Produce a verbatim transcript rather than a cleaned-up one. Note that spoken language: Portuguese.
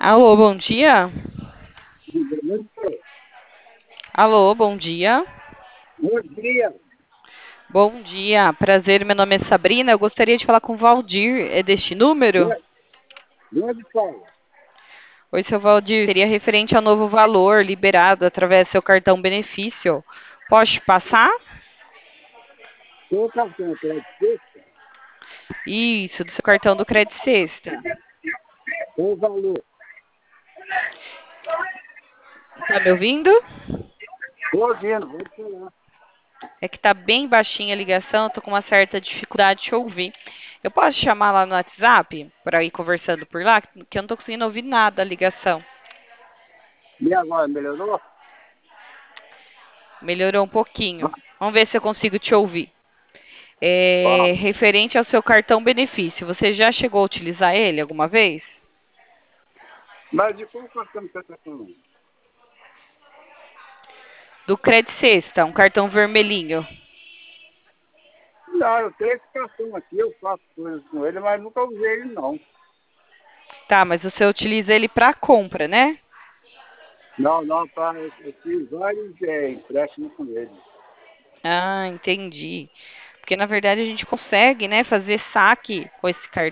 Alô, bom dia. Bom Alô, bom dia. dia. Bom dia, prazer, meu nome é Sabrina. Eu gostaria de falar com o Valdir. É deste número? De onde fala? Oi, seu Valdir. Seria referente ao novo valor liberado através do seu cartão benefício. Posso te passar? Seu cartão é crédito sexta? Isso, do seu cartão do Credit Sexta. Qual o valor? Tá me ouvindo? Estou ouvindo, vou falar. É que tá bem baixinha a ligação, tô com uma certa dificuldade de ouvir. Eu posso te chamar lá no WhatsApp para ir conversando por lá, que eu não tô conseguindo ouvir nada a ligação. E agora, melhorou? Melhorou um pouquinho. Vamos ver se eu consigo te ouvir. É, Vamos. referente ao seu cartão benefício, você já chegou a utilizar ele alguma vez? Mas de qual cartão você está falando? Do Credit Sexta, um cartão vermelhinho. Não, eu tenho esse cartão aqui, eu faço coisas com ele, mas nunca usei ele, não. Tá, mas você utiliza ele para compra, né? Não, não, tá, eu, eu fiz vários é, empréstimos com ele. Ah, entendi. Porque na verdade a gente consegue, né, fazer saque com esse cartão.